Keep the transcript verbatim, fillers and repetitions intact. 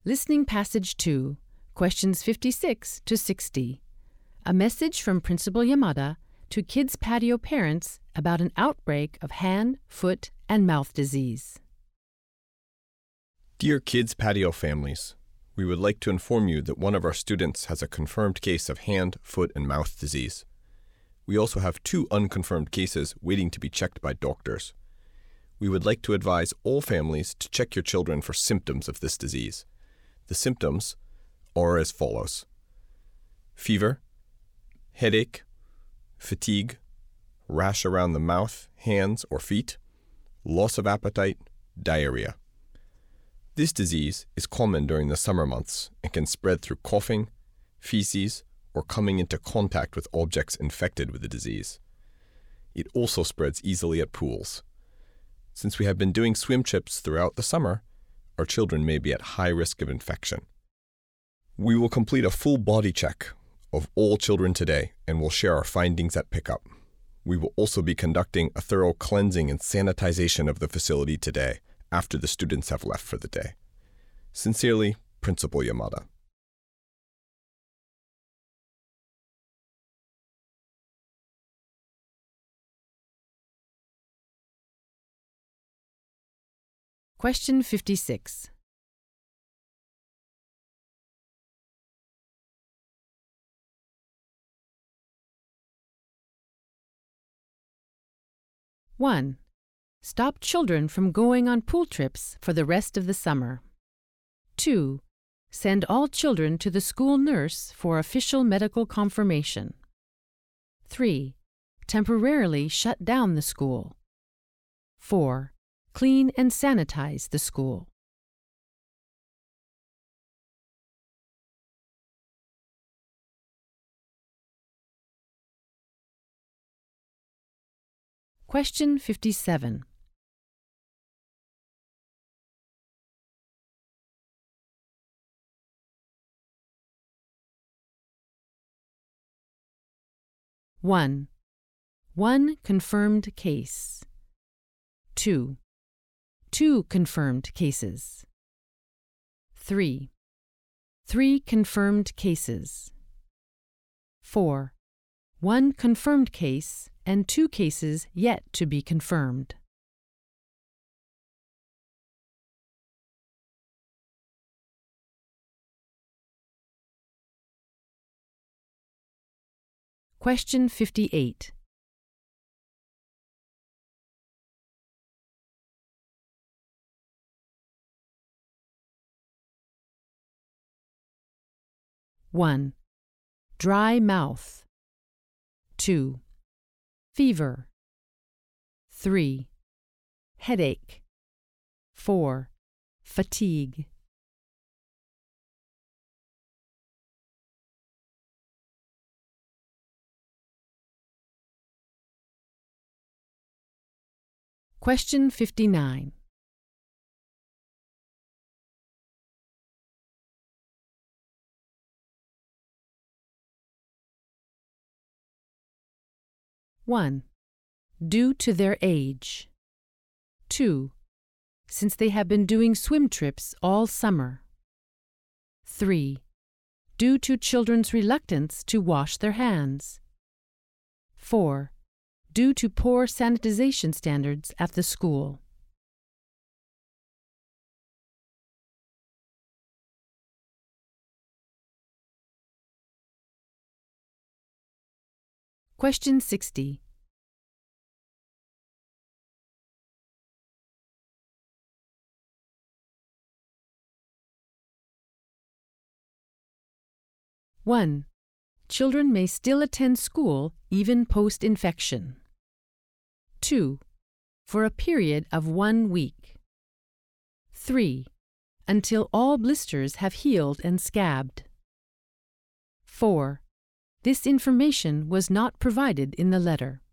Listening Passage two, questions fifty-six to sixty. A message from Principal Yamada to Kids Patio parents about an outbreak of hand, foot, and mouth disease. Dear Kids Patio families, we would like to inform you that one of our students has a confirmed case of hand, foot, and mouth disease. We also have two unconfirmed cases waiting to be checked by doctors. We would like to advise all families to check your children for symptoms of this disease. The symptoms are as follows: fever, headache, fatigue, rash around the mouth, hands, or feet, loss of appetite, diarrhea. This disease is common during the summer months and can spread through coughing, feces, or coming into contact with objects infected with the disease. It also spreads easily at pools. Since we have been doing swim trips throughout the summer, our children may be at high risk of infection. We will complete a full body check of all children today and will share our findings at pickup. We will also be conducting a thorough cleansing and sanitization of the facility today after the students have left for the day. Sincerely, Principal Yamada. Question fifty-six. one. Stop children from going on pool trips for the rest of the summer. two. Send all children to the school nurse for official medical confirmation. three. Temporarily shut down the school. four. Clean and sanitize the school. Question fifty-seven. one. One confirmed case. two. Two confirmed cases. three. Three confirmed cases. four. One confirmed case and two cases yet to be confirmed. Question fifty-eight. one. Dry mouth. two. Fever. three. Headache. four. Fatigue. Question fifty-nine. one. Due to their age. two. Since they have been doing swim trips all summer. three. Due to children's reluctance to wash their hands. four. Due to poor sanitization standards at the school. Question sixty. one. Children may still attend school even post-infection. two. For a period of one week. three. Until all blisters have healed and scabbed. four. This information was not provided in the letter.